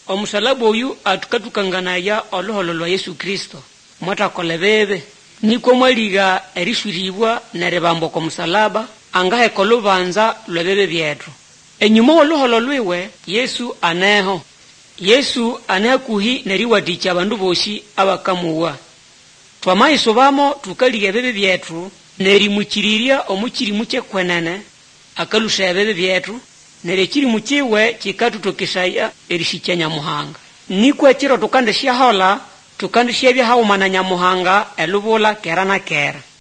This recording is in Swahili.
Omusalaba oyu atukatukanganaya oluholo lwa Yesu Kristo. Mwatakola bebe niko mwaliga erishwiribwa neribambo ko musalaba angahe kolubanza lwebebe byetu. Enyuma oluholo lwiwe Yesu aneho. Yesu anakuhi neriwadicha abandu boshi abakamuwa. Twamaiso bamo tukaliga bebe byetu nerimukiriria omukirimu kyekwenene akalusha bebe byetu nerekiri mukiwe kikatutokesaya erishikya Nyamuhanga. Nikwe kiro tukandishya hola tukandishya bya haumana Nyamuhanga elubula kera na kera.